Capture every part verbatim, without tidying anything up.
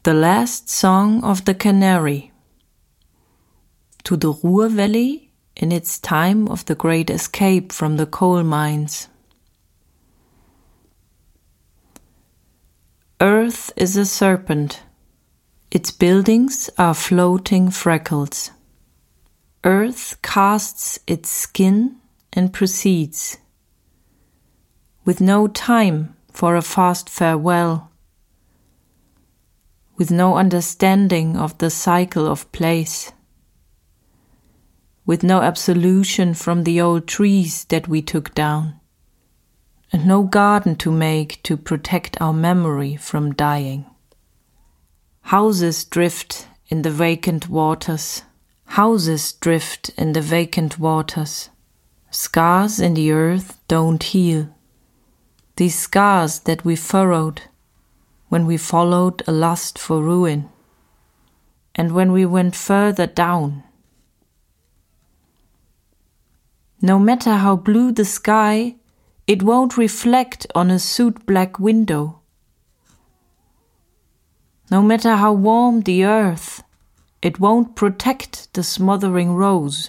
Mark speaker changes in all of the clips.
Speaker 1: The Last Song of the Canary. To the Ruhr Valley in its time of the great escape from the coal mines. Earth is a serpent. Its buildings are floating freckles. Earth casts its skin and proceeds, with no time for a fast farewell, with no understanding of the cycle of place, with no absolution from the old trees that we took down, and no garden to make to protect our memory from dying. Houses drift in the vacant waters, houses drift in the vacant waters. Scars in the earth don't heal. These scars that we furrowed when we followed a lust for ruin, and when we went further down. No matter how blue the sky, it won't reflect on a soot black window. No matter how warm the earth, it won't protect the smothering rose.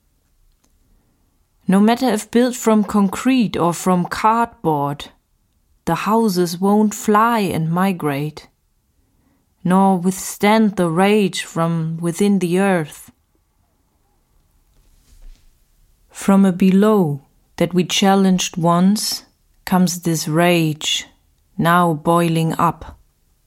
Speaker 1: No matter if built from concrete or from cardboard, the houses won't fly and migrate, nor withstand the rage from within the earth. From a below that we challenged once comes this rage, now boiling up.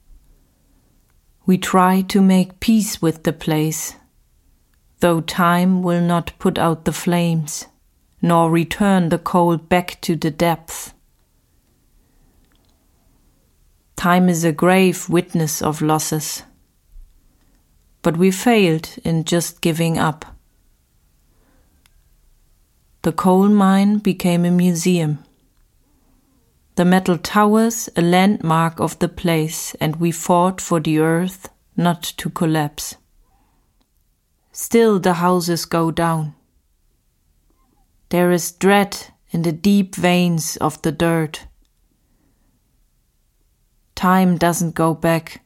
Speaker 1: We try to make peace with the place, though time will not put out the flames, nor return the coal back to the depth. Time is a grave witness of losses, but we failed in just giving up. The coal mine became a museum. The metal towers a landmark of the place, and we fought for the earth not to collapse. Still the houses go down. There is dread in the deep veins of the dirt. Time doesn't go back.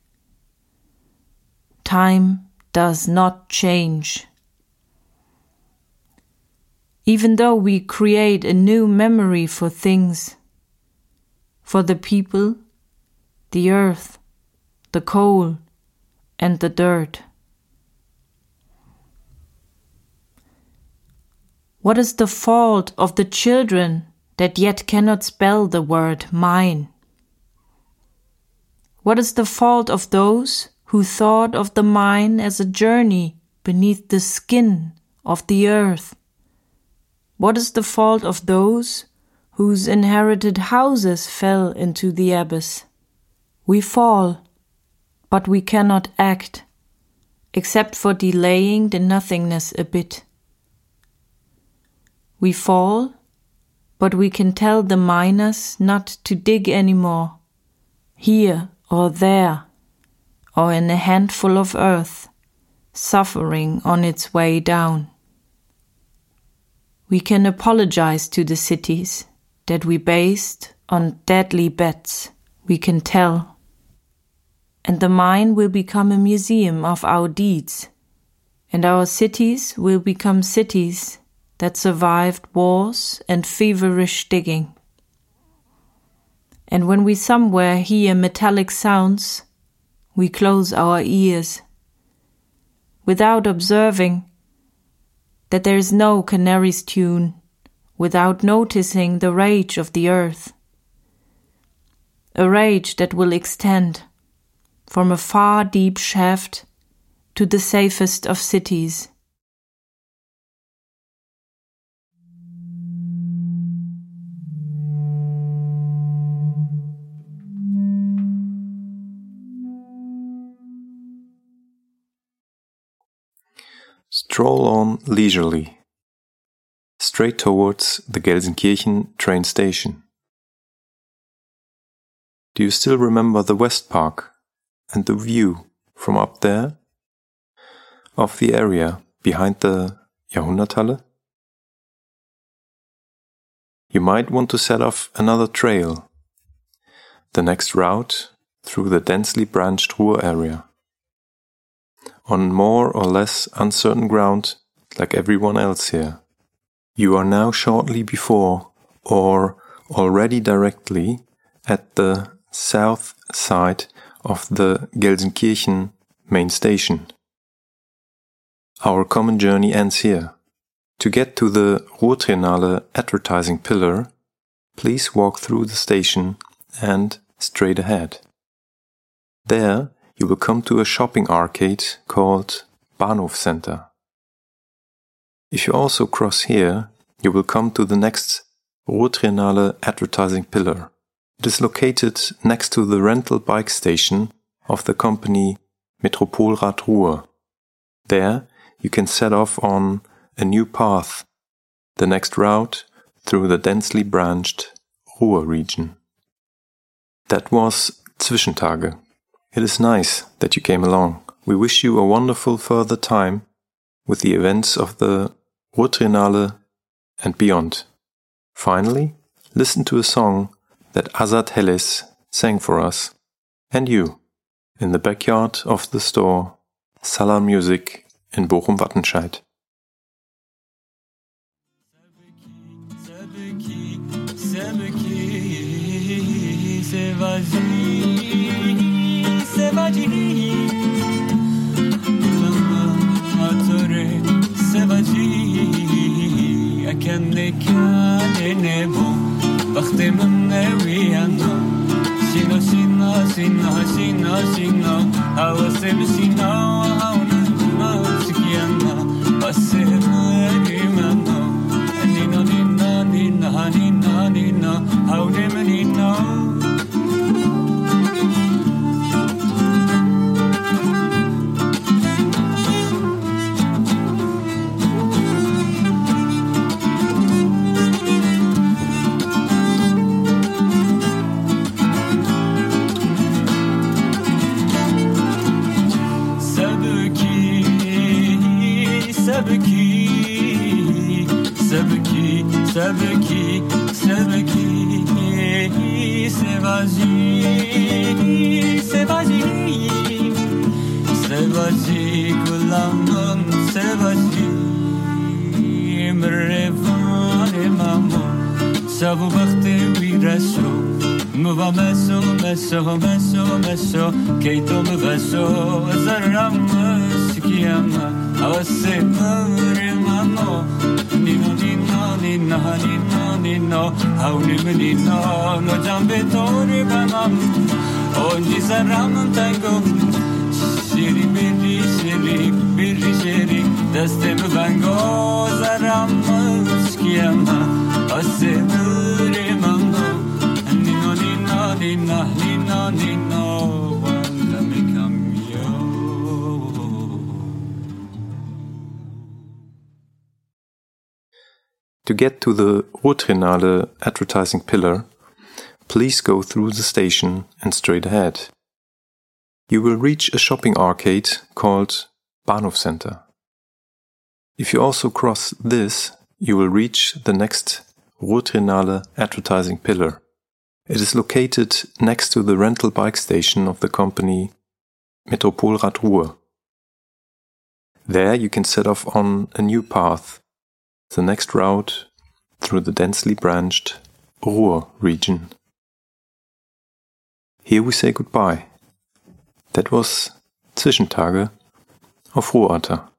Speaker 1: Time does not change. Even though we create a new memory for things, for the people, the earth, the coal, and the dirt. What is the fault of the children that yet cannot spell the word mine? What is the fault of those who thought of the mine as a journey beneath the skin of the earth? What is the fault of those whose inherited houses fell into the abyss? We fall, but we cannot act, except for delaying the nothingness a bit. We fall, but we can tell the miners not to dig anymore, here or there, or in a handful of earth, suffering on its way down. We can apologize to the cities that we based on deadly bets, we can tell. And the mine will become a museum of our deeds, and our cities will become cities that survived wars and feverish digging. And when we somewhere hear metallic sounds, we close our ears, without observing that there is no canary's tune, without noticing the rage of the earth, a rage that will extend from a far deep shaft to the safest of cities.
Speaker 2: Stroll on leisurely, straight towards the Gelsenkirchen train station. Do you still remember the West Park and the view from up there of the area behind the Jahrhunderthalle? You might want to set off another trail, the next route through the densely branched Ruhr area. on more or less uncertain ground like everyone else here. You are now shortly before or already directly at the south side of the Gelsenkirchen main station. Our common journey ends here. To get to the Ruhrtriennale advertising pillar, please walk through the station and straight ahead. There you will come to a shopping arcade called Bahnhofcenter. If you also cross here, you will come to the next Ruhrtriennale advertising pillar. It is located next to the rental bike station of the company Metropolrad Ruhr. There you can set off on a new path, the next route through the densely branched Ruhr region. That was Zwischentage. It is nice that you came along. We wish you a wonderful further time with the events of the Ruhrtriennale and beyond. Finally, listen to a song that Azad Helles sang for us and you in the backyard of the store Salar Music in Bochum-Wattenscheid.
Speaker 3: Sebeki, sebeki, sevaji, sevaji, sevaji, kulamın sevaji, mrevan imamo, sabu bakte viraso, muva meso, meso, meso, meso, keito meso, zaram sikiyama, avase mremamo, nino nino nino nino nino, hauni menino, no jambe tori bamam, onji zaram tango, shiri biri shiri biri shiri, dastem vango zaram skiyama, avase mremamo, nino nino nino nino nino, wanda mekam yo.
Speaker 2: To get to the Ruhrtriennale advertising pillar, please go through the station and straight ahead. You will reach a shopping arcade called Bahnhofcenter. If you also cross this, you will reach the next Ruhrtriennale advertising pillar. It is located next to the rental bike station of the company Metropolrad Ruhr. There you can set off on a new path, the next route through the densely branched Ruhr region. Here we say goodbye. That was Zwischentage auf Ruhrwatter.